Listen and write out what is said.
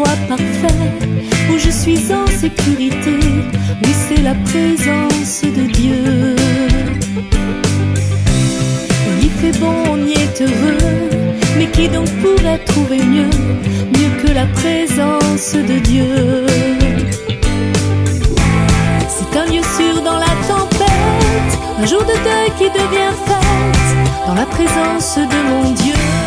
endroit parfait où je suis en sécurité. Oui, c'est la présence de Dieu. Il fait bon, on y est heureux. Mais qui donc pourrait trouver mieux que la présence de Dieu? C'est un lieu sûr dans la tempête, un jour de deuil qui devient fête, dans la présence de mon Dieu.